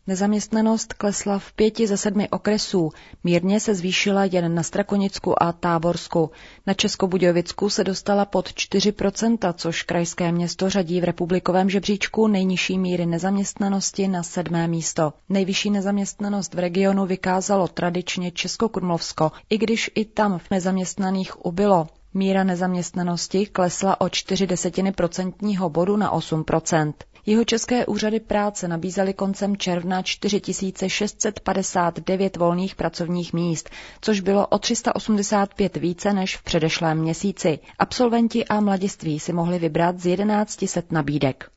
Nezaměstnanost klesla v 5 ze 7 okresů, mírně se zvýšila jen na Strakonicku a Táborsku. Na Českobudějovicku se dostala pod 4%, což krajské město řadí v republikovém žebříčku nejnižší míry nezaměstnanosti na 7. místo. Nejvyšší nezaměstnanost v regionu vykázalo tradičně Českokrumlovsko, i když i tam v nezaměstnaných ubylo. Míra nezaměstnanosti klesla o 0,4% bodu na 8%. Jihočeské úřady práce nabízely koncem června 4 659 volných pracovních míst, což bylo o 385 více než v předešlém měsíci. Absolventi a mladiství si mohli vybrat z 1100 nabídek.